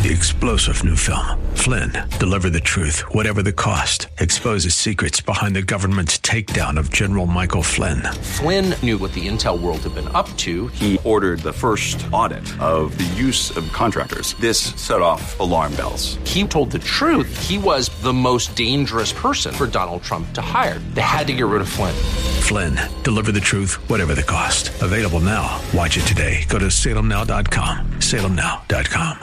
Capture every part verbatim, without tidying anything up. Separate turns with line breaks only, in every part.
The explosive new film, Flynn, deliver the truth, whatever the cost, exposes secrets behind the government's takedown of General Michael Flynn.
Flynn knew what the intel world had been up to.
He ordered the first audit of the use of contractors. This set off alarm bells.
He told the truth. He was the most dangerous person for Donald Trump to hire. They had to get rid of Flynn.
Flynn, deliver the truth, whatever the cost. Available now. Watch it today. Go to salem now dot com. salem now dot com.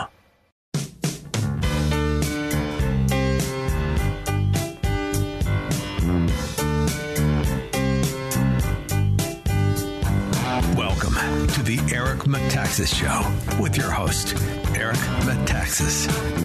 Welcome to the Eric Metaxas Show with your host, Eric Metaxas.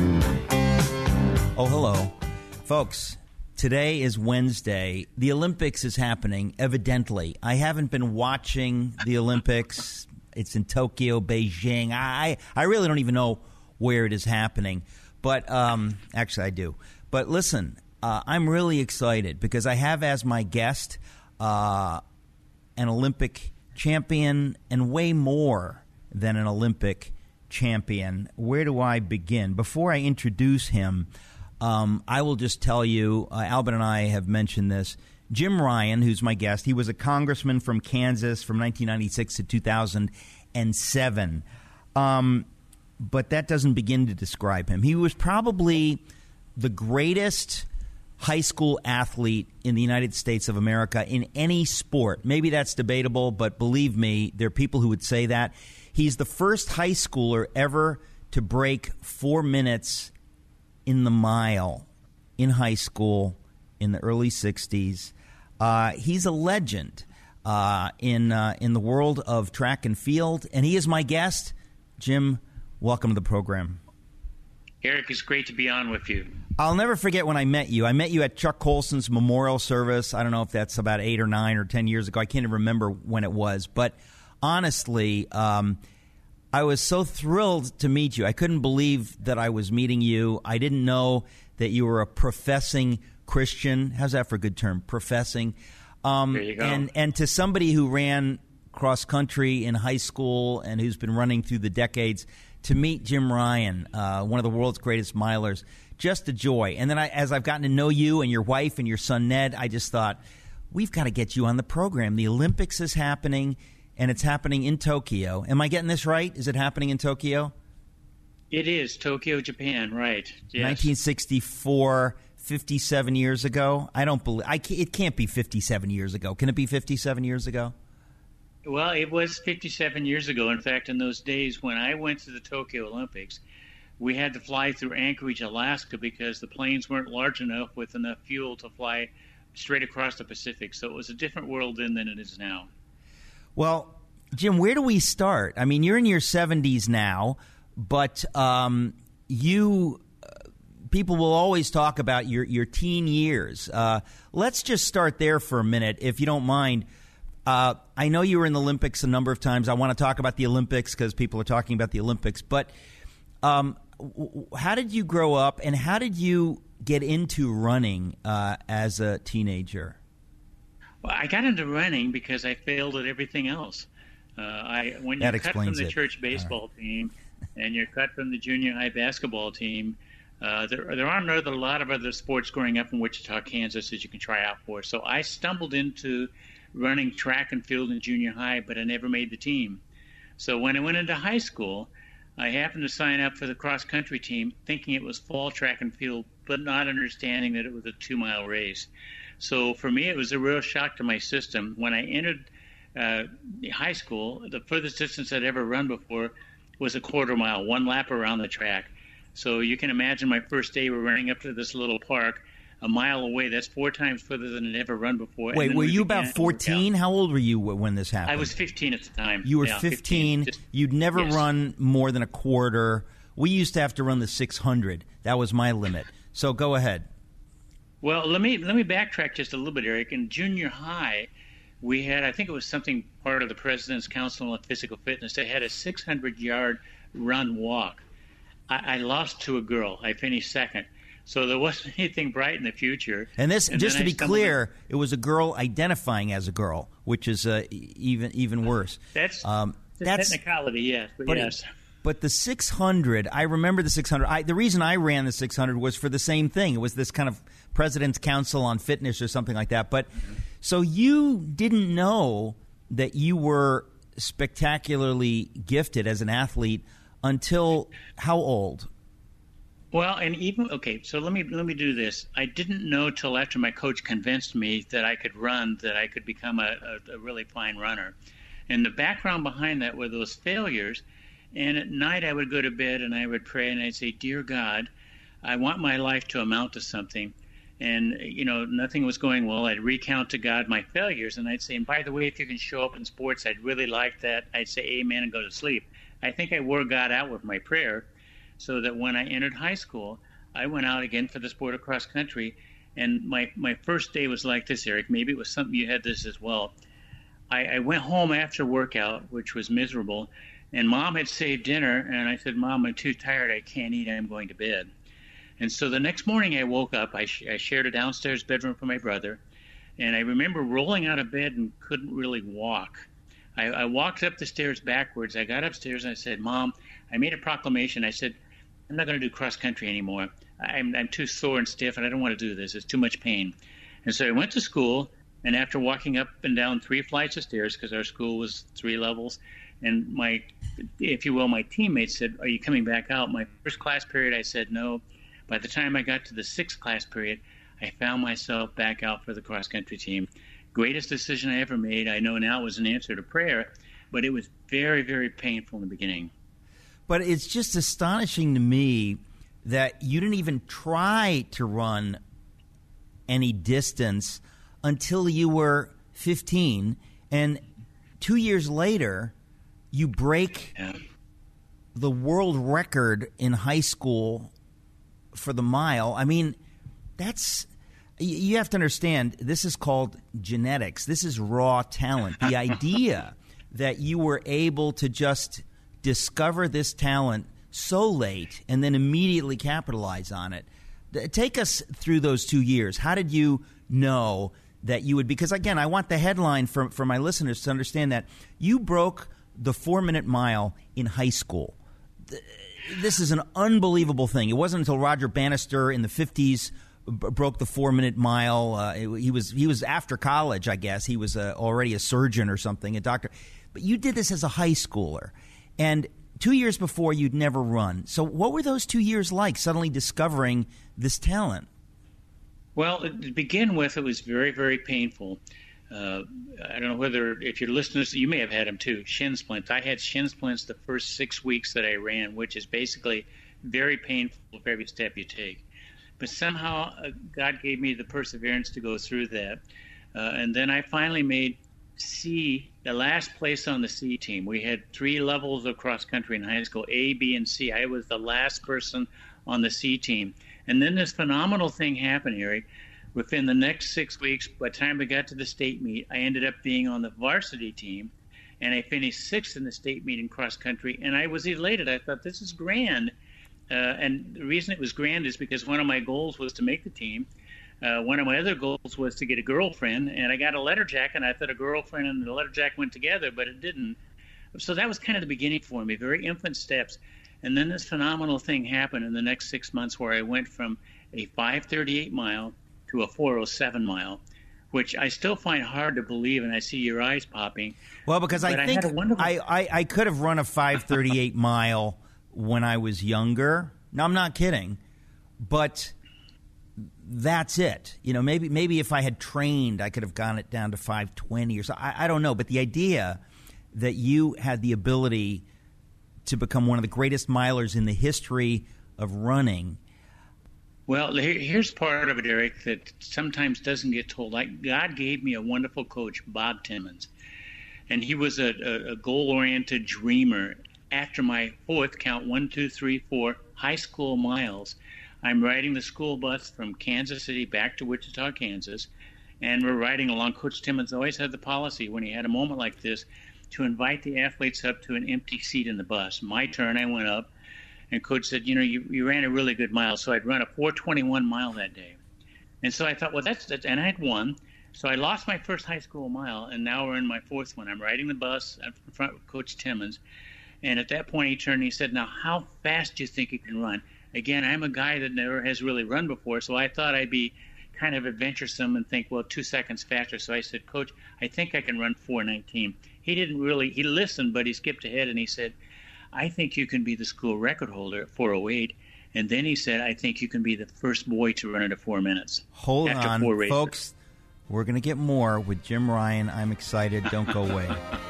Oh, hello. Folks, today is Wednesday. The Olympics is happening, evidently. I haven't been watching the Olympics. It's in Tokyo, Beijing. I, I really don't even know where it is happening. But um, actually, I do. But listen, uh, I'm really excited because I have as my guest uh, an Olympic champion and way more than an Olympic champion. Where do I begin? Before I introduce him, um, I will just tell you, uh, Albert and I have mentioned this. Jim Ryan, who's my guest, he was a congressman from Kansas from nineteen ninety-six to two thousand seven. Um, but that doesn't begin to describe him. He was probably the greatest high school athlete in the United States of America in any sport. Maybe that's debatable, but believe me, there are people who would say that. He's the first high schooler ever to break four minutes in the mile in high school in the early sixties. Uh, he's a legend uh, in uh, in the world of track and field, and he is my guest. Jim, welcome to the program.
Eric, it's great to be on with you.
I'll never forget when I met you. I met you at Chuck Colson's memorial service. I don't know if that's about eight or nine or ten years ago. I can't even remember when it was. But honestly, um, I was so thrilled to meet you. I couldn't believe that I was meeting you. I didn't know that you were a professing Christian. How's that for a good term? Professing. Um,
there you go.
And, and to somebody who ran cross country in high school and who's been running through the decades, to meet Jim Ryan, uh, one of the world's greatest milers, just a joy. And then I, as I've gotten to know you and your wife and your son Ned, I just thought, we've got to get you on the program. The Olympics is happening, and it's happening in Tokyo. Am I getting this right? Is it happening in Tokyo?
It is. Tokyo, Japan, right. Yes.
nineteen sixty-four, fifty-seven years ago. I don't believe I can't, it can't be fifty-seven years ago. Can it be fifty-seven years ago?
Well, it was fifty-seven years ago. In fact, in those days when I went to the Tokyo Olympics, we had to fly through Anchorage, Alaska, because the planes weren't large enough with enough fuel to fly straight across the Pacific. So it was a different world then than it is now.
Well, Jim, where do we start? I mean, you're in your seventies now, but um, you uh, people will always talk about your, your teen years. Uh, let's just start there for a minute, if you don't mind. Uh, I know you were in the Olympics a number of times. I want to talk about the Olympics because people are talking about the Olympics. But um, w- how did you grow up, and how did you get into running uh, as a teenager?
Well, I got into running because I failed at everything else. Uh, I when you're cut from the
it.
church baseball right. team and you're cut from the junior high basketball team, uh, there there aren't a lot of other sports growing up in Wichita, Kansas that you can try out for. So I stumbled into running track and field in junior high, but I never made the team. So when I went into high school, I happened to sign up for the cross-country team thinking it was fall track and field, but not understanding that it was a two-mile race. So for me, it was a real shock to my system. When I entered uh, high school, the furthest distance I'd ever run before was a quarter mile, one lap around the track. So you can imagine my first day, we're running up to this little park, a mile away. That's four times further than I'd ever run before.
Wait, were we you about fourteen? How old were you when this happened?
I was fifteen at the time.
You were
yeah,
fifteen.
fifteen. Just,
You'd never
yes.
run more than a quarter. We used to have to run the six hundred. That was my limit. So go ahead.
Well, let me let me backtrack just a little bit, Eric. In junior high, we had, I think it was something part of the President's Council on Physical Fitness. They had a six hundred yard run walk. I, I lost to a girl. I finished second. So there wasn't anything bright in the future.
And this,
and
just to
I
be clear,
in.
it was a girl identifying as a girl, which is uh, even even worse.
That's
um,
the
that's
technicality, yes. But,
but
yes.
It, But the six hundred, I remember the six hundred. I, the reason I ran the six hundred was for the same thing. It was this kind of President's Council on Fitness or something like that. But so you didn't know that you were spectacularly gifted as an athlete until how old?
Well, and even okay, so let me let me do this. I didn't know till after my coach convinced me that I could run, that I could become a, a, a really fine runner. And the background behind that were those failures. And at night I would go to bed and I would pray and I'd say, "Dear God, I want my life to amount to something." And, you know, nothing was going well. I'd recount to God my failures and I'd say, "And by the way, if you can show up in sports, I'd really like that." I'd say amen and go to sleep. I think I wore God out with my prayer, so that when I entered high school, I went out again for the sport of cross country. And my, my first day was like this, Eric. Maybe it was something you had this as well. I, I went home after workout, which was miserable. And Mom had saved dinner, and I said, "Mom, I'm too tired. I can't eat. I'm going to bed." And so the next morning I woke up. I, sh- I shared a downstairs bedroom for my brother, and I remember rolling out of bed and couldn't really walk. I, I walked up the stairs backwards. I got upstairs, and I said, "Mom," I made a proclamation. I said, "I'm not going to do cross country anymore. I'm, I'm too sore and stiff, and I don't want to do this. It's too much pain." And so I went to school, and after walking up and down three flights of stairs, because our school was three levels, and my, if you will, my teammates said, "Are you coming back out?" My first class period, I said no. By the time I got to the sixth class period, I found myself back out for the cross-country team. Greatest decision I ever made. I know now it was an answer to prayer, but it was very, very painful in the beginning.
But it's just astonishing to me that you didn't even try to run any distance until you were fifteen, and two years later, you break
Yeah.
the world record in high school for the mile. I mean, that's you have to understand, this is called genetics. This is raw talent. The idea that you were able to just discover this talent so late and then immediately capitalize on it. Take us through those two years. How did you know that you would? Because, again, I want the headline for, for my listeners to understand that you broke the four-minute mile in high school. This is an unbelievable thing. It wasn't until Roger Bannister in the fifties b- broke the four-minute mile. Uh, it, he was he was after college, I guess. He was uh, already a surgeon or something, a doctor. But you did this as a high schooler. And two years before, you'd never run. So what were those two years like, suddenly discovering this talent?
Well, to begin with, it was very, very painful. Uh, I don't know whether, if your listeners, you may have had them too, shin splints. I had shin splints the first six weeks that I ran, which is basically very painful for every step you take. But somehow uh, God gave me the perseverance to go through that. Uh, and then I finally made C, the last place on the C team. We had three levels of cross country in high school, A, B, and C. I was the last person on the C team. And then this phenomenal thing happened, Eric. Within the next six weeks, by the time we got to the state meet, I ended up being on the varsity team, and I finished sixth in the state meet in cross country, and I was elated. I thought, this is grand. Uh, and the reason it was grand is because one of my goals was to make the team. Uh, one of my other goals was to get a girlfriend, and I got a letter jack, and I thought a girlfriend and the letter jack went together, but it didn't. So that was kind of the beginning for me, very infant steps. And then this phenomenal thing happened in the next six months where I went from a five thirty-eight mile to a four oh seven mile, which I still find hard to believe, and I see your eyes popping.
Well, because I
but
think
I, had a wonderful...
I, I, I could have run a five thirty-eight mile when I was younger. No, I'm not kidding. But that's it. You know, maybe maybe if I had trained, I could have gone it down to five twenty or so. I, I don't know. But the idea that you had the ability to become one of the greatest milers in the history of running.
Well, here's part of it, Eric, that sometimes doesn't get told. Like, God gave me a wonderful coach, Bob Timmons, and he was a, a, a goal-oriented dreamer. After my fourth, count one, two, three, four, high school miles, I'm riding the school bus from Kansas City back to Wichita, Kansas, and we're riding along. Coach Timmons always had the policy when he had a moment like this to invite the athletes up to an empty seat in the bus. My turn, I went up. And Coach said, you know, you, you ran a really good mile. So I'd run a four twenty-one mile that day. And so I thought, well, that's, that's, and I had won. So I lost my first high school mile, and now we're in my fourth one. I'm riding the bus in front of Coach Timmons. And at that point, he turned and he said, now, how fast do you think you can run? Again, I'm a guy that never has really run before, so I thought I'd be kind of adventuresome and think, well, two seconds faster. So I said, Coach, I think I can run four nineteen. He didn't really, he listened, but he skipped ahead and he said, I think you can be the school record holder at four oh eight. And then he said, I think you can be the first boy to run it at four minutes.
Hold
after
on,
four races.
Folks. We're going to get more with Jim Ryan. I'm excited. Don't go away.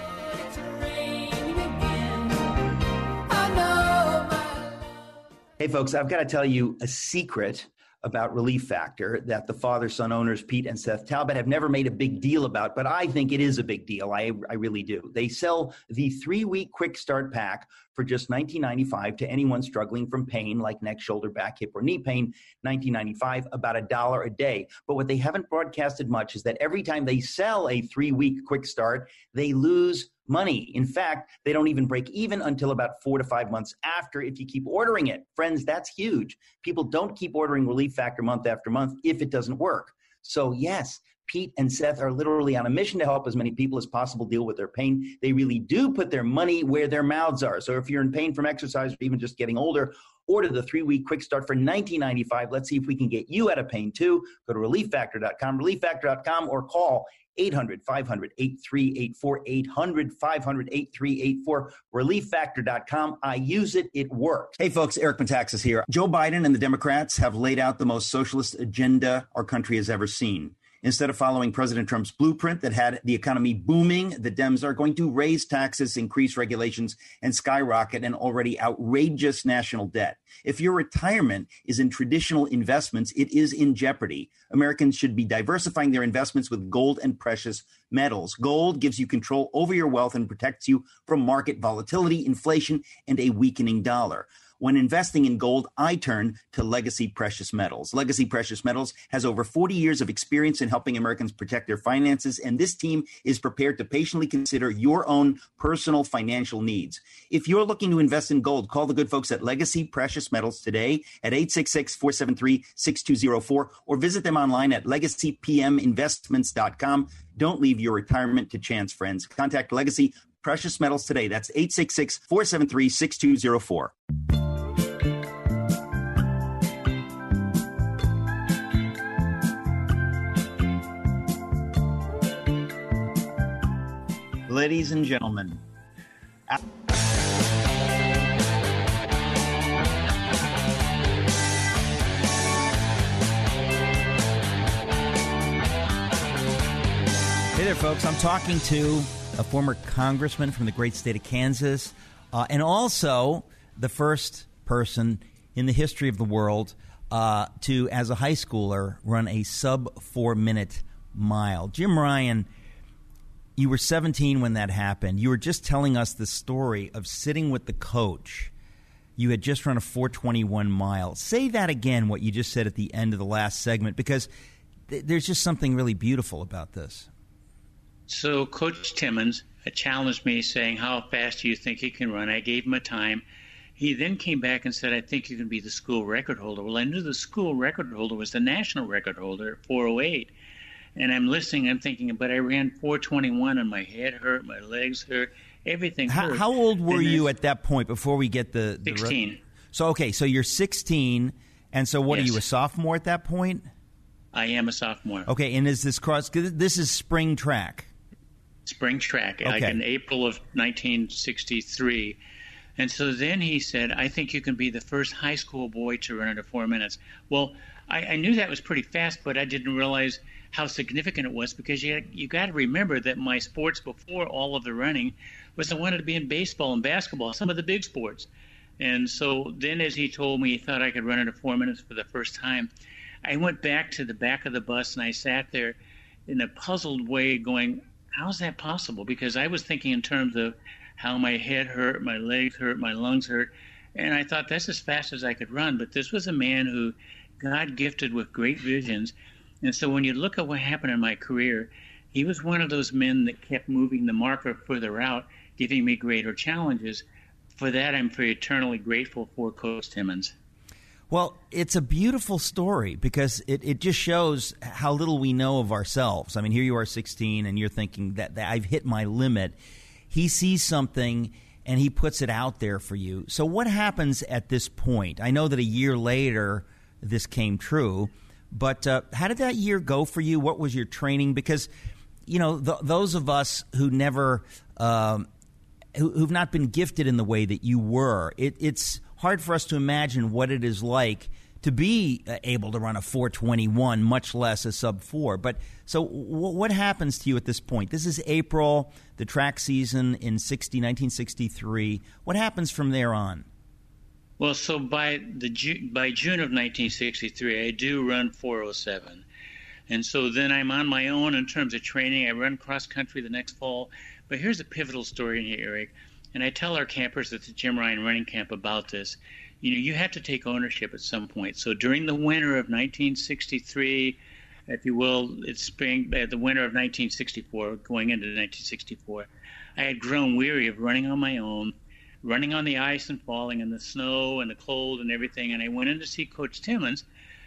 Hey, folks, I've got to tell you a secret about Relief Factor that the father-son owners, Pete and Seth Talbot, have never made a big deal about, but I think it is a big deal. I, I really do. They sell the three-week quick start pack for just nineteen ninety-five dollars to anyone struggling from pain like neck, shoulder, back, hip, or knee pain, nineteen ninety-five dollars, about a dollar a day. But what they haven't broadcasted much is that every time they sell a three-week quick start, they lose money. In fact, they don't even break even until about four to five months after if you keep ordering it. Friends, that's huge. People don't keep ordering Relief Factor month after month if it doesn't work. So yes, Pete and Seth are literally on a mission to help as many people as possible deal with their pain. They really do put their money where their mouths are. So if you're in pain from exercise or even just getting older, order the three-week quick start for nineteen ninety-five dollars. Let's see if we can get you out of pain too. Go to relief factor dot com, relief factor dot com, or call eight hundred, five hundred, eight three eight four, eight hundred, five hundred, eight three eight four, relief factor dot com. I use it. It works.
Hey, folks, Eric Metaxas here. Joe Biden and the Democrats have laid out the most socialist agenda our country has ever seen. Instead of following President Trump's blueprint that had the economy booming, the Dems are going to raise taxes, increase regulations, and skyrocket an already outrageous national debt. If your retirement is in traditional investments, it is in jeopardy. Americans should be diversifying their investments with gold and precious metals. Gold gives you control over your wealth and protects you from market volatility, inflation, and a weakening dollar. When investing in gold, I turn to Legacy Precious Metals. Legacy Precious Metals has over forty years of experience in helping Americans protect their finances, and this team is prepared to patiently consider your own personal financial needs. If you're looking to invest in gold, call the good folks at Legacy Precious Metals today at eight six six, four seven three, six two zero four or visit them online at legacy p m investments dot com. Don't leave your retirement to chance, friends. Contact Legacy Precious Metals today. That's eight six six, four seven three, six two zero four.
Ladies and gentlemen, hey there, folks. I'm talking to a former congressman from the great state of Kansas, uh, and also the first person in the history of the world uh, to, as a high schooler, run a sub four-minute mile. Jim Ryan, you were seventeen when that happened. You were just telling us the story of sitting with the coach. You had just run a four twenty-one mile. Say that again, what you just said at the end of the last segment, because th- there's just something really beautiful about this.
So Coach Timmons challenged me saying, how fast do you think he can run? I gave him a time. He then came back and said, I think you can be the school record holder. Well, I knew the school record holder was the national record holder at four oh eight. And I'm listening, I'm thinking, but I ran four twenty-one and my head hurt, my legs hurt, everything
how,
hurt.
How old were you at that point before we get the... the
sixteen.
Re- so, okay, so you're sixteen, and so what,
yes.
Are you a sophomore at that point?
I am a sophomore.
Okay, and is this cross... This is spring track.
Spring track,
okay.
Like in April of nineteen sixty-three. And so then he said, I think you can be the first high school boy to run under four minutes. Well, I, I knew that was pretty fast, but I didn't realize how significant it was, because you you got to remember that my sports before all of the running was I wanted to be in baseball and basketball, some of the big sports. And so then as he told me he thought I could run under four minutes for the first time, I went back to the back of the bus and I sat there in a puzzled way going, how's that possible? Because I was thinking in terms of how my head hurt, my legs hurt, my lungs hurt. And I thought that's as fast as I could run. But this was a man who God gifted with great visions. And so when you look at what happened in my career, he was one of those men that kept moving the marker further out, giving me greater challenges. For that, I'm very eternally grateful for Coach Timmons.
Well, it's a beautiful story because it, it just shows how little we know of ourselves. I mean, here you are sixteen and you're thinking that, that I've hit my limit. He sees something and he puts it out there for you. So what happens at this point? I know that a year later this came true, but uh, how did that year go for you? What was your training? Because, you know, th- those of us who never, um, who, who've not been gifted in the way that you were, it, it's hard for us to imagine what it is like to be able to run a four twenty-one, much less a sub four. But so w- what happens to you at this point? This is April, the track season in nineteen sixty-three. What happens from there on?
Well, so by the Ju- by June of nineteen sixty-three, I do run four oh seven. And so then I'm on my own in terms of training. I run cross country the next fall. But here's a pivotal story in here, Eric. And I tell our campers at the Jim Ryan Running Camp about this. You know, you have to take ownership at some point. So during the winter of nineteen sixty-three, if you will, it's spring, uh, the winter of nineteen sixty-four, going into nineteen sixty-four, I had grown weary of running on my own, running on the ice and falling in the snow and the cold and everything. And I went in to see Coach Timmons.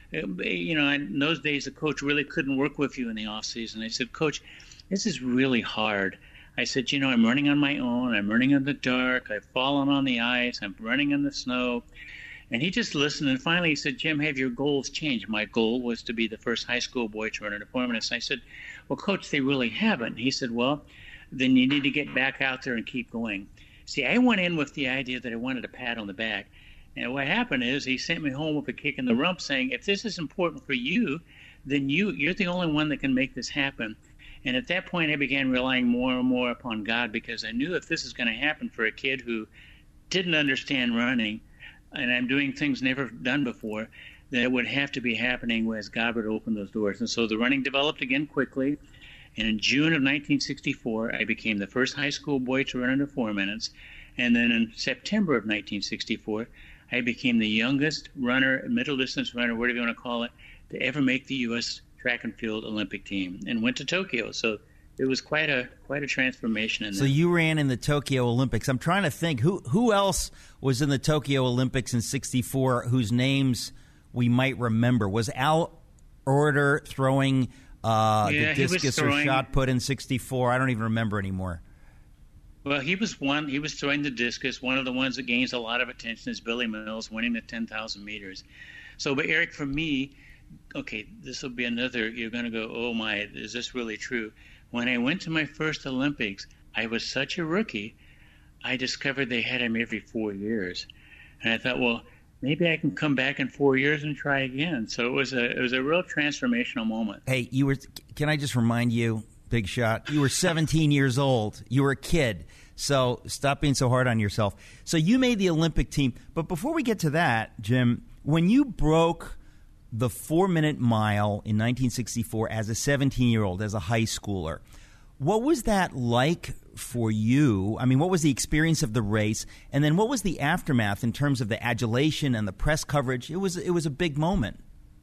You know, in those days, the coach really couldn't work with you in the off season. I said, Coach, this is really hard. I said, you know, I'm running on my own. I'm running in the dark. I've fallen on the ice. I'm running in the snow. And he just listened. And finally he said, Jim, have your goals changed? My goal was to be the first high school boy to run into four minutes. And I said, well, Coach, they really haven't. He said, well, then you need to get back out there and keep going. See, I went in with the idea that I wanted a pat on the back. And what happened is he sent me home with a kick in the rump saying, if this is important for you, then you, you're the only one that can make this happen. And at that point, I began relying more and more upon God, because I knew if this is going to happen for a kid who didn't understand running, and I'm doing things never done before, that it would have to be happening as God would open those doors. And so the running developed again quickly. And in June of nineteen sixty-four, I became the first high school boy to run under four minutes. And then in September of nineteen sixty-four, I became the youngest runner, middle distance runner, whatever you want to call it, to ever make the U S track and field Olympic team, and went to Tokyo. So it was quite a quite a transformation in that.
So you ran in the Tokyo Olympics. I'm trying to think who who else was in the Tokyo Olympics in sixty-four whose names we might remember. Was Al Order throwing uh,
yeah,
the discus
throwing,
or shot put in sixty-four? I don't even remember anymore.
Well, he was one. He was throwing the discus. One of the ones that gains a lot of attention is Billy Mills, winning the ten thousand meters. So, but Eric, for me, okay, this will be another, you're going to go, oh my, is this really true? When I went to my first Olympics, I was such a rookie, I discovered they had him every four years. And I thought, well, maybe I can come back in four years and try again. So it was a it was a real transformational moment.
Hey, you were, can I just remind you, Big Shot, you were seventeen years old. You were a kid. So stop being so hard on yourself. So you made the Olympic team. But before we get to that, Jim, when you broke the four-minute mile in nineteen sixty-four as a seventeen-year-old, as a high schooler, what was that like for you? I mean, what was the experience of the race? And then what was the aftermath in terms of the adulation and the press coverage? It was it was a big moment.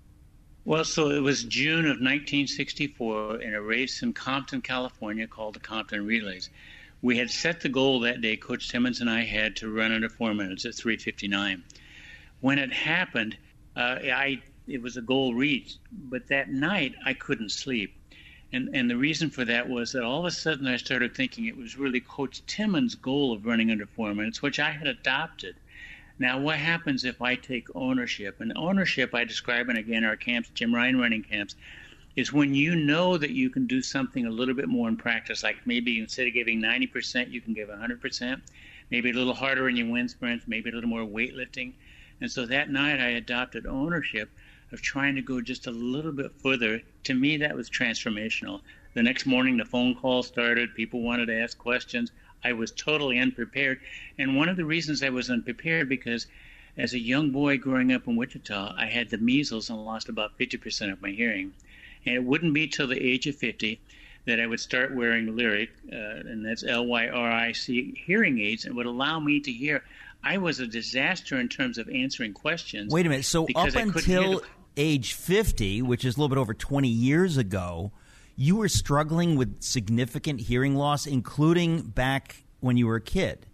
Well, so it was June of nineteen sixty-four in a race in Compton, California called the Compton Relays. We had set the goal that day, Coach Timmons and I had, to run under four minutes at three fifty-nine. When it happened, uh, I it was a goal reached, but that night I couldn't sleep. And and the reason for that was that all of a sudden I started thinking it was really Coach Timmons' goal of running under four minutes, which I had adopted. Now, what happens if I take ownership? And ownership, I describe in, again, our camps, Jim Ryan running camps, is when you know that you can do something a little bit more in practice, like maybe instead of giving ninety percent, you can give one hundred percent, maybe a little harder in your wind sprints, maybe a little more weightlifting. And so that night I adopted ownership of trying to go just a little bit further. To me, that was transformational. The next morning, the phone call started. People wanted to ask questions. I was totally unprepared. And one of the reasons I was unprepared, because as a young boy growing up in Wichita, I had the measles and lost about fifty percent of my hearing. And it wouldn't be till the age of fifty that I would start wearing Lyric, uh, and that's L Y R I C, hearing aids, and would allow me to hear. I was a disaster in terms of answering questions.
Wait a minute. So up until age fifty, which is a little bit over twenty years ago, you were struggling with significant hearing loss, including back when you were a kid.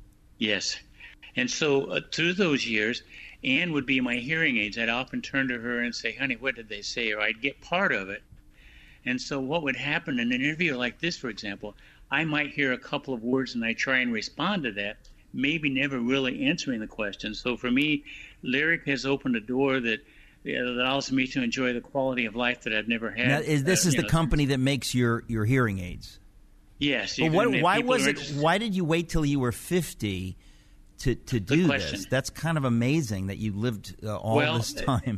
Yes. And so uh, through those years, Ann would be my hearing aids. I'd often turn to her and say, honey, what did they say? Or I'd get part of it. And so what would happen in an interview like this, for example, I might hear a couple of words and I try and respond to that. maybe never really answering the question. So for me, Lyric has opened a door that, you know, that allows me to enjoy the quality of life that I've never had.
Now, is, this
uh,
is the
know,
company that makes your, your hearing aids.
Yes.
But what, why was it? Why did you wait till you were fifty to to do this? That's kind of amazing that you lived uh, all
well,
this time.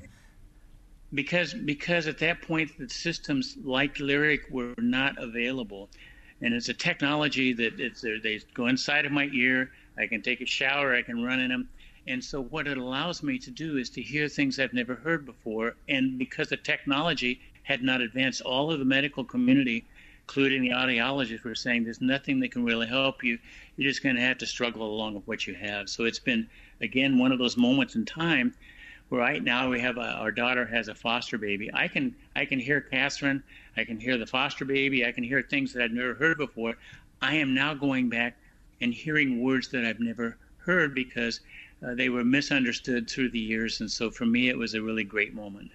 Because because at that point the systems like Lyric were not available, and it's a technology that it's they go inside of my ear. I can take a shower. I can run in them. And so what it allows me to do is to hear things I've never heard before. And because the technology had not advanced, all of the medical community, including the audiologists, were saying there's nothing that can really help you. You're just going to have to struggle along with what you have. So it's been, again, one of those moments in time where right now we have a, our daughter has a foster baby. I can I can hear Catherine. I can hear the foster baby. I can hear things that I've never heard before. I am now going back and hearing words that I've never heard because Uh, they were misunderstood through the years, and so for me, it was a really great moment.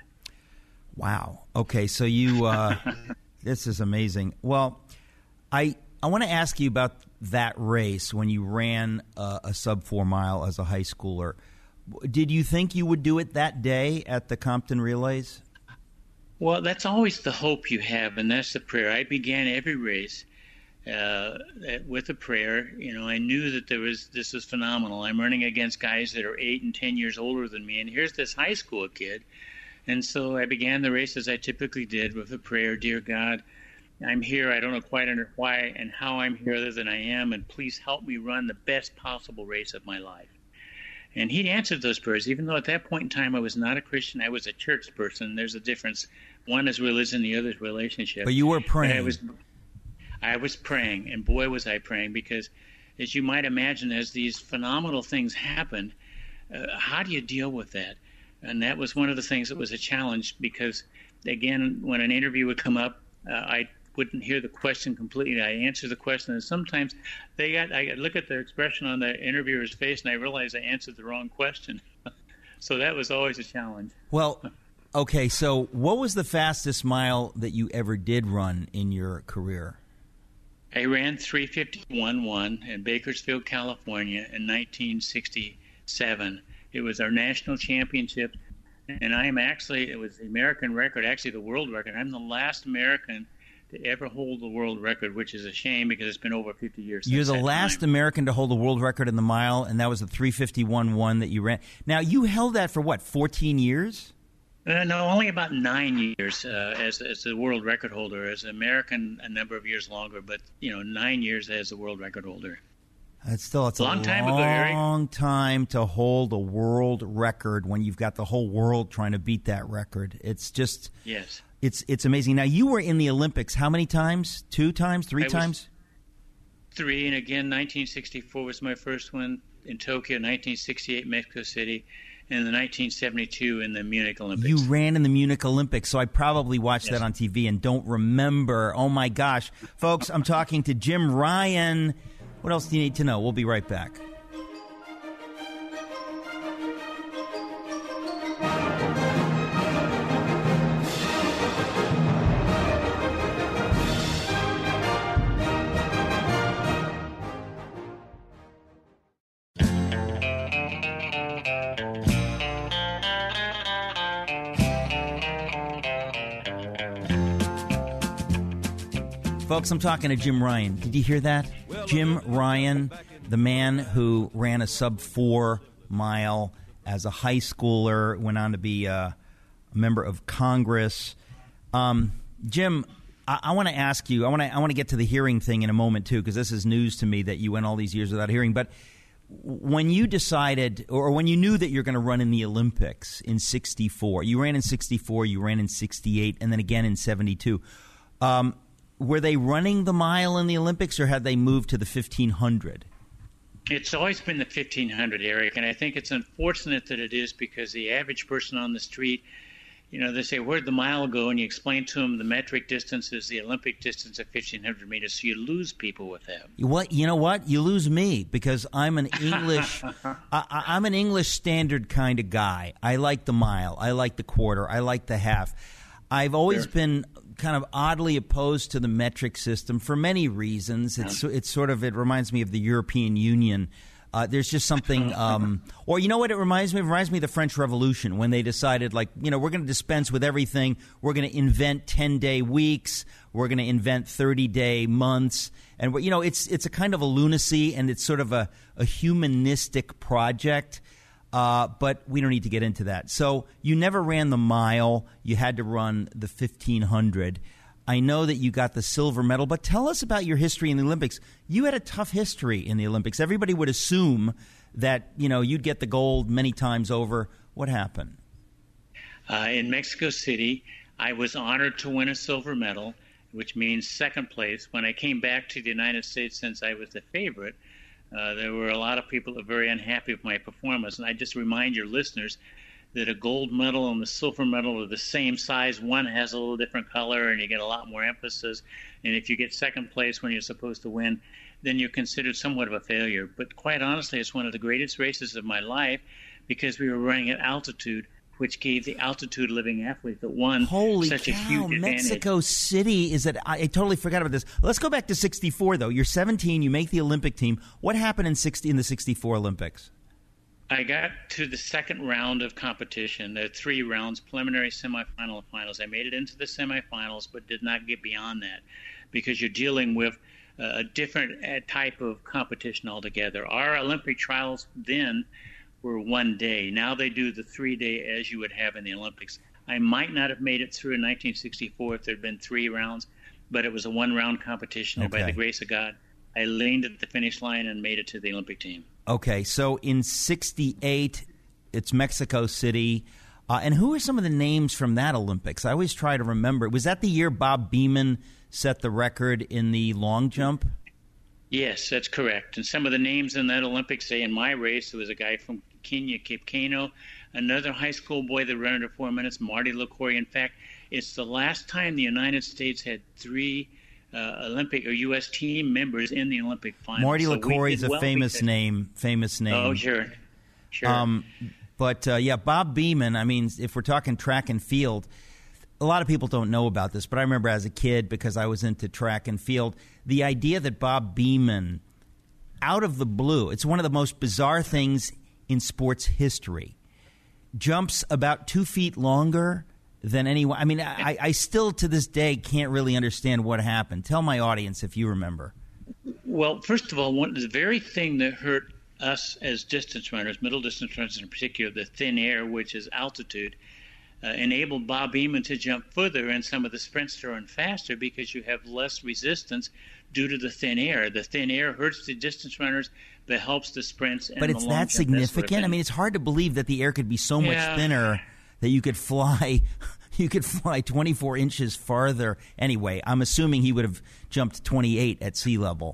Wow. Okay, so you, uh, this is amazing. Well, I I want to ask you about that race when you ran uh, a sub four mile as a high schooler. Did you think you would do it that day at the Compton Relays?
Well, that's always the hope you have, and that's the prayer. I began every race Uh, with a prayer. You know, I knew that there was, this was phenomenal. I'm running against guys that are eight and ten years older than me, and here's this high school kid. And so I began the race as I typically did with a prayer. Dear God, I'm here. I don't know quite under why and how I'm here other than I am, and please help me run the best possible race of my life. And he'd answered those prayers, even though at that point in time I was not a Christian. I was a church person. There's a difference. One is religion, the other is relationship.
But you were praying.
But I was I was praying, and boy was I praying, because as you might imagine, as these phenomenal things happened, uh, how do you deal with that? And that was one of the things that was a challenge, because, again, when an interview would come up, uh, I wouldn't hear the question completely. I answered the question, and sometimes they got I look at the expression on the interviewer's face, and I realized I answered the wrong question. So that was always a challenge.
Well, okay, so what was the fastest mile that you ever did run in your career?
I ran three fifty-one one in Bakersfield, California in nineteen sixty-seven. It was our national championship, and I am actually, it was the American record, actually the world record. I'm the last American to ever hold the world record, which is a shame because it's been over fifty years since
You're the
that
last
time.
American to hold the world record in the mile, and that was the three fifty-one one that you ran. Now, you held that for what, fourteen years?
Uh, no, only about nine years uh, as as the world record holder. As an American, a number of years longer, but you know, nine years as the world record holder.
It's still it's a
long
long
time ago, Eric.
Long time to hold a world record when you've got the whole world trying to beat that record. It's just
yes,
it's it's amazing. Now, you were in the Olympics how many times? Two times? Three
I
times?
Three, and again, nineteen sixty-four was my first one in Tokyo. nineteen sixty-eight, Mexico City. And the nineteen seventy-two in the Munich Olympics.
You ran in the Munich Olympics, so I probably watched
yes.
that on T V and don't remember. Oh, my gosh. Folks, I'm talking to Jim Ryan. What else do you need to know? We'll be right back. Folks, I'm talking to Jim Ryan. Did you hear that? Jim Ryan, the man who ran a sub four mile as a high schooler, went on to be a, a member of Congress. Um, Jim, I, I want to ask you. I want to. I want to get to the hearing thing in a moment too, because this is news to me that you went all these years without hearing. But when you decided, or when you knew that you're going to run in the Olympics in sixty-four, you ran in sixty-four, you ran in sixty-eight, and then again in seventy-two. Um, Were they running the mile in the Olympics, or had they moved to the fifteen hundred?
It's always been the fifteen hundred, Eric, and I think it's unfortunate that it is, because the average person on the street, you know, they say, where'd the mile go? And you explain to them the metric distance is the Olympic distance of fifteen hundred meters, so you lose people with that.
What? You know what? You lose me, because I'm an English I, I'm an English standard kind of guy. I like the mile. I like the quarter. I like the half. I've always
Sure.
been kind of oddly opposed to the metric system for many reasons. It's it's sort of it reminds me of the European Union. Uh, there's just something, um, or you know what it reminds me of? It reminds me of the French Revolution when they decided, like, you know, we're going to dispense with everything. We're going to invent ten-day weeks. We're going to invent thirty-day months. And, you know, it's it's a kind of a lunacy, and it's sort of a, a humanistic project. Uh, but we don't need to get into that. So you never ran the mile. You had to run the fifteen hundred. I know that you got the silver medal, but tell us about your history in the Olympics. You had a tough history in the Olympics. Everybody would assume that, you know, you'd get the gold many times over. What happened?
Uh, in Mexico City, I was honored to win a silver medal, which means second place. When I came back to the United States, since I was the favorite, uh, there were a lot of people that were very unhappy with my performance. And I just remind your listeners that a gold medal and the silver medal are the same size. One has a little different color, and you get a lot more emphasis. And if you get second place when you're supposed to win, then you're considered somewhat of a failure. But quite honestly, it's one of the greatest races of my life because we were running at altitude, which gave the altitude-living athlete that won
Holy
such
cow,
a huge advantage.
Mexico City is that I, I totally forgot about this. Let's go back to sixty-four, though. You're seventeen. You make the Olympic team. What happened in sixty in the sixty-four Olympics?
I got to the second round of competition. There are three rounds, preliminary, semifinal, and finals. I made it into the semifinals, but did not get beyond that because you're dealing with a different type of competition altogether. Our Olympic trials then were one day. Now they do the three-day as you would have in the Olympics. I might not have made it through in nineteen sixty-four if there had been three rounds, but it was a one-round competition, and
okay.
by the grace of God, I leaned at the finish line and made it to the Olympic team.
Okay, so in sixty-eight, it's Mexico City. Uh, and who are some of the names from that Olympics? I always try to remember. Was that the year Bob Beamon set the record in the long jump?
Yes, that's correct. And some of the names in that Olympics, say in my race, there was a guy from Kenya, Cape Cano, another high school boy that ran under four minutes, Marty LaCour. In fact, it's the last time the United States had three Uh, Olympic or U S team members in the Olympic final.
Marty
so
LaCour is a
well
famous name. Famous name.
Oh, sure. Sure.
Um, but, uh, yeah, Bob Beamon, I mean, if we're talking track and field, a lot of people don't know about this, but I remember as a kid, because I was into track and field, the idea that Bob Beamon, out of the blue, it's one of the most bizarre things in sports history, jumps about two feet longer than anyone. I mean, I, I still to this day can't really understand what happened. Tell my audience if you remember.
Well, first of all, one the very thing that hurt us as distance runners, middle distance runners in particular, the thin air, which is altitude, uh, enabled Bob Beamon to jump further, and some of the sprints to run faster because you have less resistance due to the thin air. The thin air hurts the distance runners, but helps the sprints. And
but it's
the long
that
jump.
significant? I mean, it's hard to believe that the air could be so
yeah.
much thinner that you could fly you could fly twenty-four inches farther. Anyway, I'm assuming he would have jumped twenty-eight at sea level.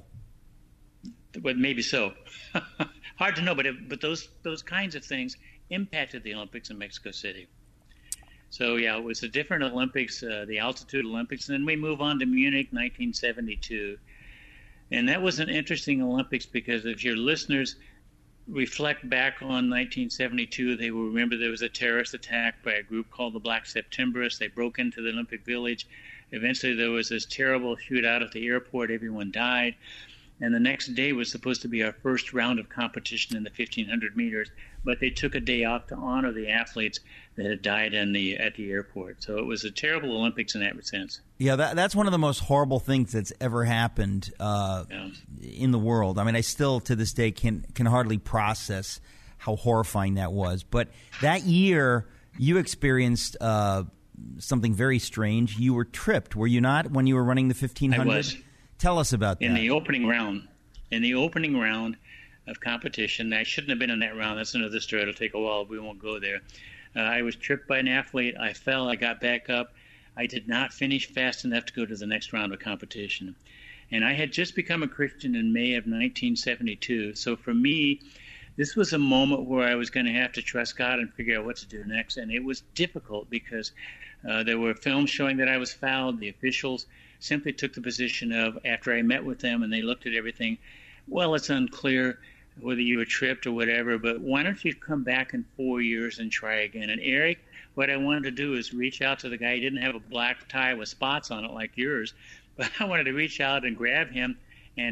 But maybe so. Hard to know, but it, but those those kinds of things impacted the Olympics in Mexico City. So, yeah, it was a different Olympics, uh, the altitude Olympics. And then we move on to Munich, nineteen seventy-two. And that was an interesting Olympics because if your listeners reflect back on nineteen seventy-two, they will remember there was a terrorist attack by a group called the Black Septemberists. They broke into the Olympic Village. Eventually, there was this terrible shootout at the airport. Everyone died. And the next day was supposed to be our first round of competition in the fifteen hundred meters, but they took a day off to honor the athletes that had died in the at the airport. So it was a terrible Olympics in that sense.
Yeah, that, that's one of the most horrible things that's ever happened uh, yeah. in the world. I mean, I still to this day can can hardly process how horrifying that was. But that year, you experienced uh, something very strange. You were tripped, were you not, when you were running the fifteen hundred?
I was.
Tell us about that.
In the opening round, in the opening round of competition, I shouldn't have been in that round. That's another story. It'll take a while. We won't go there. Uh, I was tripped by an athlete. I fell. I got back up. I did not finish fast enough to go to the next round of competition. And I had just become a Christian in May of nineteen seventy-two. So for me, this was a moment where I was going to have to trust God and figure out what to do next. And it was difficult because uh, there were films showing that I was fouled. The officials simply took the position of, after I met with them and they looked at everything, well, it's unclear whether you were tripped or whatever, but why don't you come back in four years and try again? And Eric, what I wanted to do is reach out to the guy. He didn't have a black tie with spots on it like yours, but I wanted to reach out and grab him and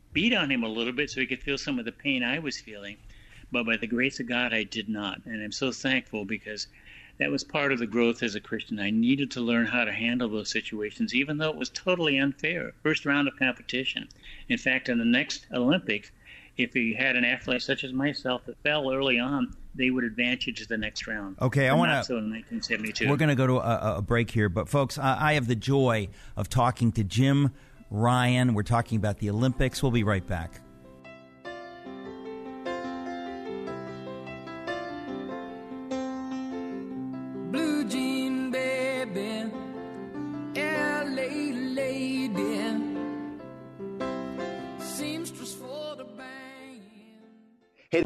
beat on him a little bit so he could feel some of the pain I was feeling. But by the grace of God, I did not. And I'm so thankful because that was part of the growth as a Christian. I needed to learn how to handle those situations, even though it was totally unfair. First round of competition. In fact, in the next Olympics, if you had an athlete such as myself that fell early on, they would advance you to the next round.
Okay, I want to.
So in nineteen seventy-two.
We're going to go to a, a break here, but folks, I, I have the joy of talking to Jim Ryan. We're talking about the Olympics. We'll be right back.
Blue jean baby, L A lady, seamstress for the band.
Hey.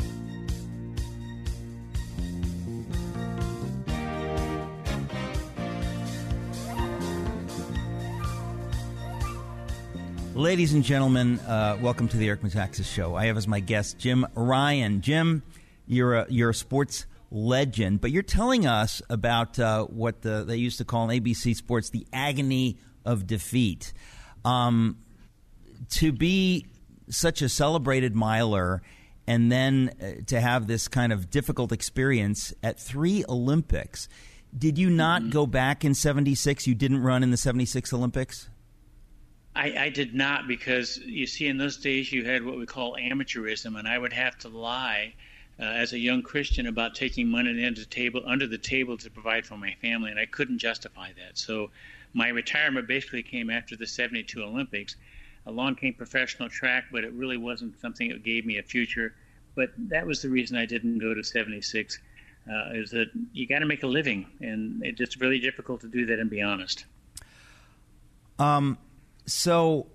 Ladies and gentlemen, uh, welcome to the Eric Metaxas Show. I have as my guest Jim Ryan. Jim, you're a, you're a sports legend, but you're telling us about uh, what the, they used to call in A B C Sports the agony of defeat. Um, to be such a celebrated miler and then uh, to have this kind of difficult experience at three Olympics, did you not mm-hmm. go back in seventy-six? You didn't run in the seventy-six Olympics?
I, I did not, because you see, in those days you had what we call amateurism, and I would have to lie uh, as a young Christian about taking money under the table, under the table to provide for my family, and I couldn't justify that. So my retirement basically came after the seventy-two Olympics. Along came professional track, but it really wasn't something that gave me a future. But that was the reason I didn't go to seventy-six, uh, is that you got to make a living, and it's just really difficult to do that and be honest.
Um. So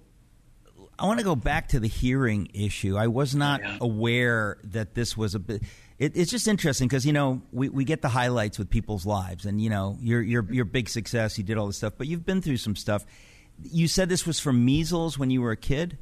I want to go back to the hearing issue. I was not yeah. aware that this was a bit it, it's just interesting because, you know, we, we get the highlights with people's lives and, you know, your, your, your big success, you did all this stuff, but you've been through some stuff. You said this was from measles when you were a kid?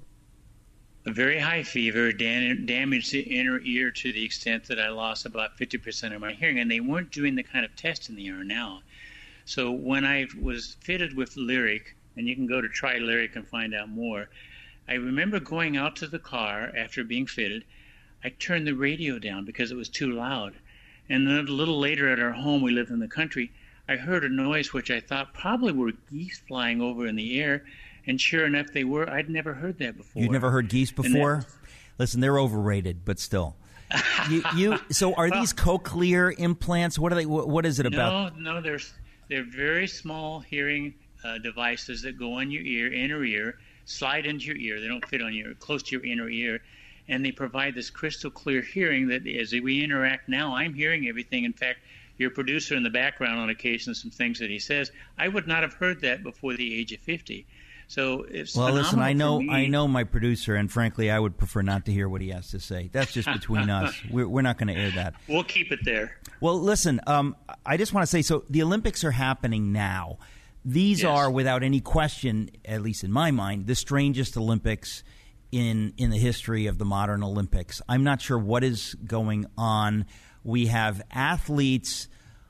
A very high fever dam- damaged the inner ear to the extent that I lost about fifty percent of my hearing, and they weren't doing the kind of testing they are now. So when I was fitted with Lyric, and you can go to Try Lyric and find out more. I remember going out to the car after being fitted. I turned the radio down because it was too loud. And then a little later at our home, we lived in the country, I heard a noise which I thought probably were geese flying over in the air. And sure enough, they were. I'd never heard that before.
You'd never heard geese before? That, Listen, they're overrated, but still. you, you So are well, these cochlear implants? What are they? What, what is it about?
No, no, they're, they're very small hearing Uh, devices that go on your ear, inner ear, slide into your ear. They don't fit on your, close to your inner ear, and they provide this crystal clear hearing that as we interact now, I'm hearing everything. In fact, your producer in the background on occasion, some things that he says, I would not have heard that before the age of fifty. So it's
well, listen, I know,
me.
I know my producer, and frankly, I would prefer not to hear what he has to say. That's just between us. We're, we're not going to air that.
We'll keep it there.
Well, listen, um, I just want to say, so the Olympics are happening now. These yes. are, without any question, at least in my mind, the strangest Olympics in in the history of the modern Olympics. I'm not sure what is going on. We have athletes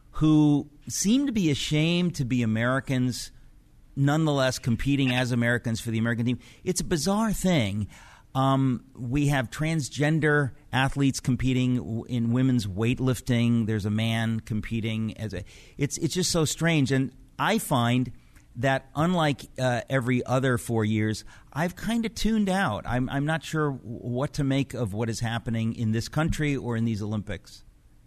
who seem to be ashamed to be Americans, nonetheless competing as Americans for the American team. It's a bizarre thing. Um, we have transgender athletes competing in women's weightlifting. There's a man competing as a. It's it's just so strange. And I find that unlike uh, every other four years, I've kind of tuned out. I'm, I'm not sure what to make of what is happening in this country or in these Olympics.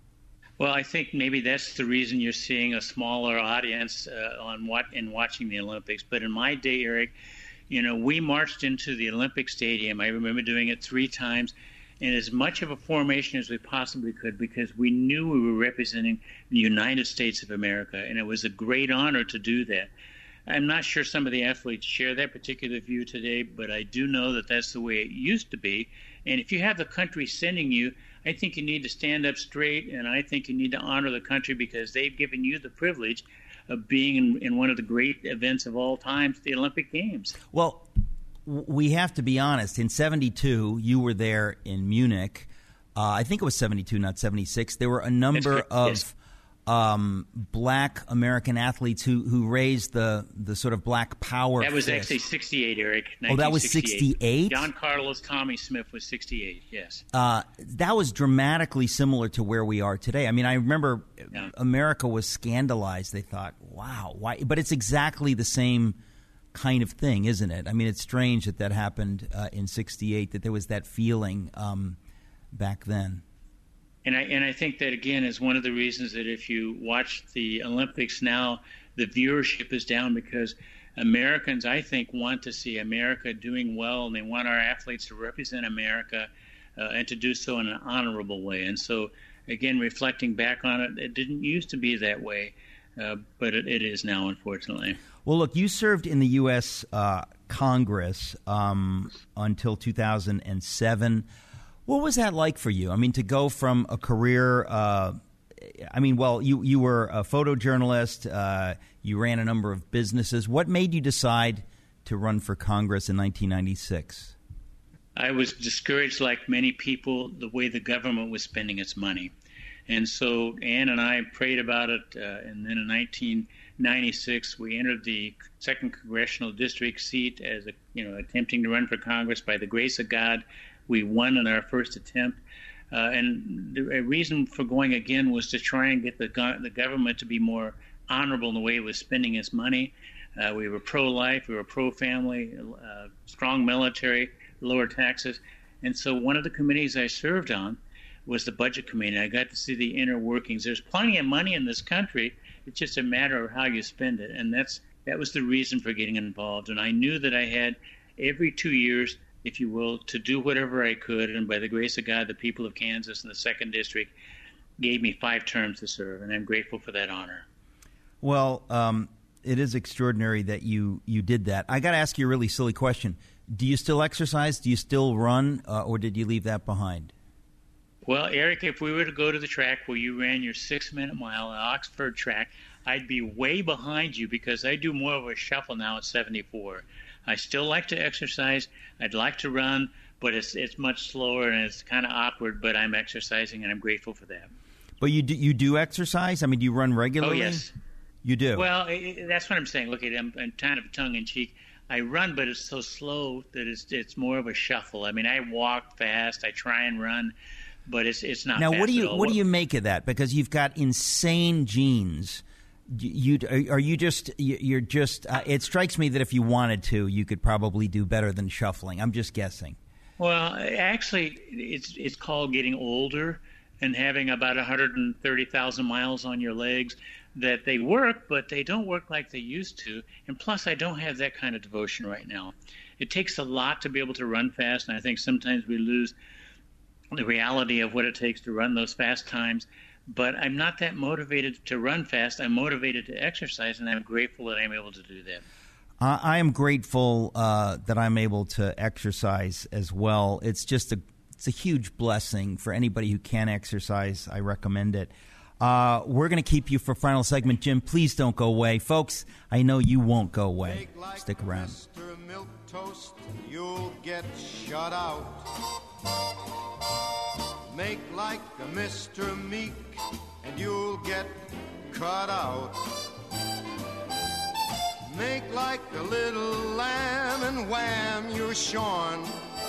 Well, I think maybe that's the reason you're seeing a smaller audience uh, on what in watching the Olympics. But in my day, Eric, you know, we marched into the Olympic Stadium. I remember doing it three times. In as much of a formation as we possibly could, because we knew we were representing the United States of America, and it was a great honor to do that. I'm not sure some of the athletes share that particular view today, but I do know that that's the way it used to be. And if you have the country sending you, I think you need to stand up straight, and I think you need to honor the country because they've given you the privilege of being in, in one of the great events of all time, the Olympic Games.
Well, we have to be honest. In seventy-two, you were there in Munich. Uh, I think it was seventy-two, not seventy-six. There were a number of
yes.
um, black American athletes who, who raised the, the sort of black power
That was
fist.
actually sixty-eight, Eric.
Oh, that was sixty-eight?
John Carlos Tommy Smith was sixty-eight, yes.
Uh, that was dramatically similar to where we are today. I mean, I remember
Yeah.
America was scandalized. They thought, wow, why? But it's exactly the same kind of thing, isn't it? I mean, it's strange that that happened uh, in sixty-eight, that there was that feeling um, back then.
And I and I think that, again, is one of the reasons that if you watch the Olympics now, the viewership is down because Americans, I think, want to see America doing well, and they want our athletes to represent America uh, and to do so in an honorable way. And so, again, reflecting back on it, it didn't used to be that way, uh, but it, it is now, unfortunately.
Well, look, you served in the U S Uh, Congress um, until two thousand seven. What was that like for you? I mean, to go from a career, uh, I mean, well, you, you were a photojournalist, uh, you ran a number of businesses. What made you decide to run for Congress in nineteen ninety-six?
I was discouraged, like many people, the way the government was spending its money. And so Ann and I prayed about it, uh, and then in nineteen ninety-six, we entered the second congressional district seat as a, you know, attempting to run for Congress. By the grace of God, we won in our first attempt. Uh, and the a reason for going again was to try and get the, go- the government to be more honorable in the way it was spending its money. Uh, we were pro-life, we were pro-family, uh, strong military, lower taxes. And so one of the committees I served on was the Budget Committee. I got to see the inner workings. There's plenty of money in this country. It's just a matter of how you spend it. And that's that was the reason for getting involved. And I knew that I had every two years, if you will, to do whatever I could. And by the grace of God, the people of Kansas and the second district gave me five terms to serve. And I'm grateful for that honor.
Well, um, it is extraordinary that you, you did that. I got to ask you a really silly question. Do you still exercise? Do you still run? Uh, or did you leave that behind?
Well, Eric, if we were to go to the track where you ran your six-minute mile at Oxford track, I'd be way behind you because I do more of a shuffle now at seventy-four. I still like to exercise. I'd like to run, but it's it's much slower and it's kind of awkward, but I'm exercising, and I'm grateful for that.
But you do, you do exercise? I mean, do you run regularly?
Oh, yes.
You do?
Well, it, that's what I'm saying. Look, I'm, I'm kind of tongue-in-cheek. I run, but it's so slow that it's it's more of a shuffle. I mean, I walk fast. I try and run, but it's it's not
now,
fast
what do you
at all.
what do you make of that? Because you've got insane genes. You, you are you just you're just. Uh, it strikes me that if you wanted to, you could probably do better than shuffling. I'm just guessing.
Well, actually, it's it's called getting older and having about one hundred thirty thousand miles on your legs. That they work, but they don't work like they used to. And plus, I don't have that kind of devotion right now. It takes a lot to be able to run fast, and I think sometimes we lose the reality of what it takes to run those fast times. But I'm not that motivated to run fast. I'm motivated to exercise, and I'm grateful that I'm able to do that.
Uh, I am grateful uh, that I'm able to exercise as well. It's just a it's a huge blessing for anybody who can exercise. I recommend it. Uh, we're going to keep you for final segment. Jim, please don't go away. Folks, I know you won't go away.
Like
Stick around.
Mister Milquetoast, you'll get shut out. Make like a Mister Meek, and you'll get cut out. Make like a little lamb, and wham, you're shorn.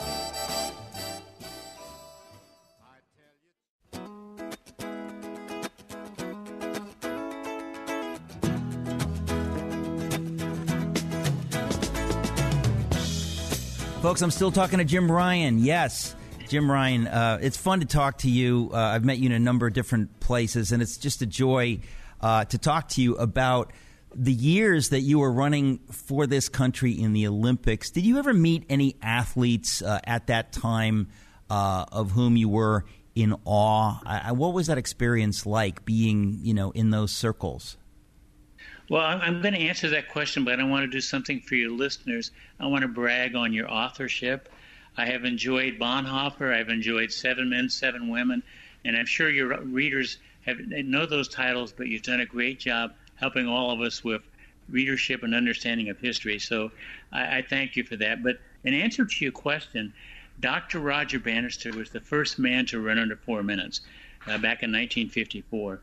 Folks, I'm still talking to Jim Ryan. Yes, Jim Ryan. Uh, it's fun to talk to you. Uh, I've met you in a number of different places, and it's just a joy uh, to talk to you about the years that you were running for this country in the Olympics. Did you ever meet any athletes uh, at that time uh, of whom you were in awe? I, what was that experience like, being, you know, in those circles?
Well, I'm going to answer that question, but I want to do something for your listeners. I want to brag on your authorship. I have enjoyed Bonhoeffer. I've enjoyed Seven Men, Seven Women, and I'm sure your readers have know those titles, but you've done a great job helping all of us with readership and understanding of history. So I, I thank you for that. But in answer to your question, Doctor Roger Bannister was the first man to run under four minutes uh, back in nineteen fifty-four.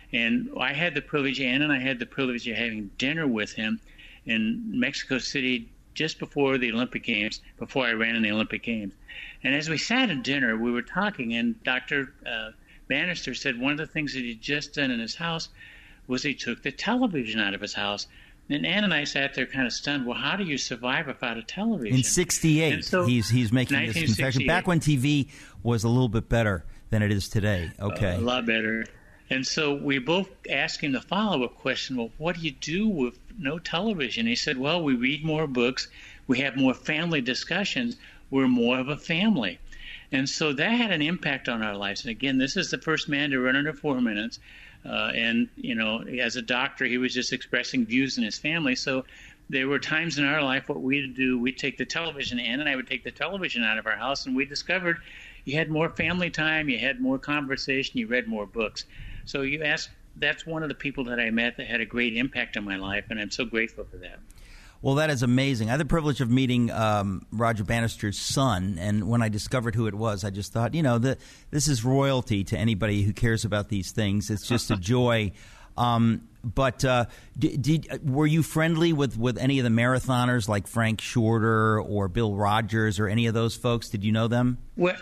And I had the privilege, Ann and I had the privilege of having dinner with him in Mexico City just before the Olympic Games, before I ran in the Olympic Games. And as we sat at dinner, we were talking, and Doctor Uh, Bannister said one of the things that he'd just done in his house was he took the television out of his house. And Ann and I sat there kind of stunned. Well, how do you survive without a television?
In sixty-eight, so, he's he's making this confession. Back when T V was a little bit better than it is today. Okay.
Uh, a lot better. And so we both asked him the follow-up question, well, what do you do with no television? He said, well, we read more books. We have more family discussions. We're more of a family. And so that had an impact on our lives. And again, this is the first man to run under four minutes. Uh, and, you know, as a doctor, he was just expressing views in his family. So there were times in our life what we'd do, we'd take the television, Ann and I would take the television out of our house, and we discovered you had more family time, you had more conversation, you read more books. So you asked, that's one of the people that I met that had a great impact on my life, and I'm so grateful for that.
Well, that is amazing. I had the privilege of meeting um, Roger Bannister's son, and when I discovered who it was, I just thought, you know, the, this is royalty to anybody who cares about these things. It's just a joy. Um, but uh, did, did, were you friendly with, with any of the marathoners like Frank Shorter or Bill Rogers or any of those folks? Did you know them?
Well,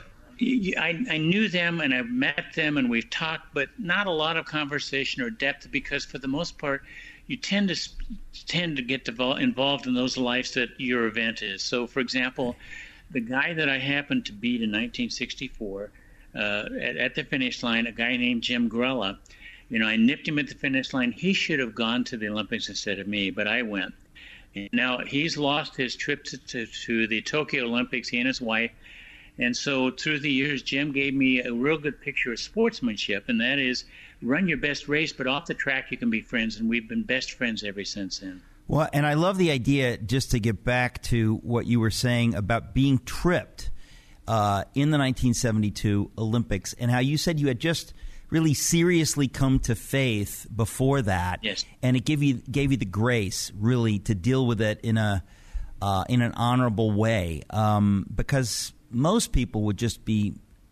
I, I knew them, and I've met them, and we've talked, but not a lot of conversation or depth because, for the most part, you tend to tend to get involved in those lives that your event is. So, for example, the guy that I happened to beat in nineteen sixty-four uh, at, at the finish line, a guy named Jim Grella, you know, I nipped him at the finish line. He should have gone to the Olympics instead of me, but I went. And now he's lost his trip to, to, to the Tokyo Olympics, he and his wife. And so through the years, Jim gave me a real good picture of sportsmanship, and that is run your best race, but off the track you can be friends, and we've been best friends ever since then.
Well, and I love the idea, just to get back to what you were saying about being tripped uh, in the nineteen seventy-two Olympics, and how you said you had just really seriously come to faith before that,
yes.
And it gave you gave you the grace, really, to deal with it in a uh, in an honorable way, um, because most people would just be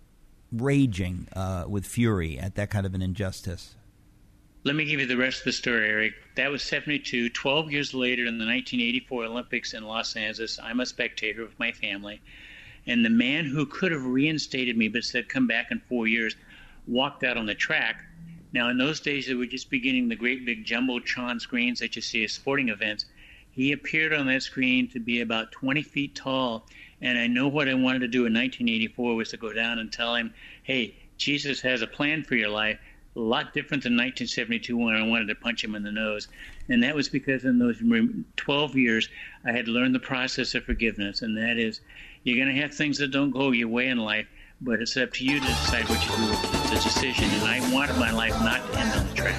raging uh, with fury at that kind of an injustice.
Let me give you the rest of the story, Eric. That was seventy-two. Twelve years later, in the nineteen eighty-four Olympics in Los Angeles, I'm a spectator with my family, and the man who could have reinstated me but said, come back in four years, walked out on the track. Now, in those days, they were just beginning the great big jumbotron screens that you see at sporting events. He appeared on that screen to be about twenty feet tall, and I know what I wanted to do in nineteen eighty-four was to go down and tell him, hey, Jesus has a plan for your life, a lot different than nineteen seventy-two when I wanted to punch him in the nose. And that was because in those twelve years, I had learned the process of forgiveness, and that is you're going to have things that don't go your way in life, but it's up to you to decide what you do with the decision. And I wanted my life not to end on the track.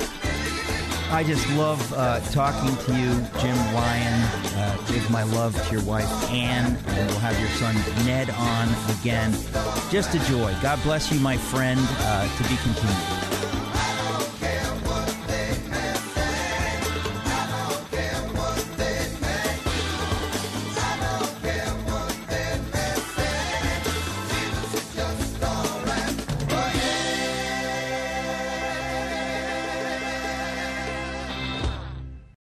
I just love uh, talking to you, Jim Ryan. Uh, give my love to your wife, Ann, and we'll have your son, Ned, on again. Just a joy. God bless you, my friend. Uh, to be continued.